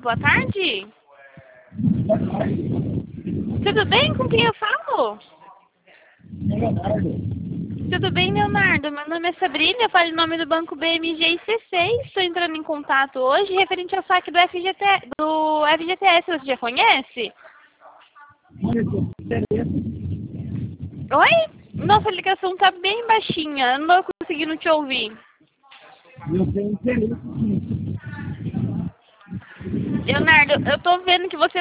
boa tarde. Tudo bem? Com quem eu falo? Tudo bem, Leonardo? Meu nome é Sabrina, eu falo em nome do Banco BMG e C6. Estou entrando em contato hoje referente ao saque do FGTS. Você já conhece? Oi? Nossa, a ligação está bem baixinha. Eu não estou conseguindo te ouvir. Eu tenho interesse sim. Leonardo, eu estou vendo que você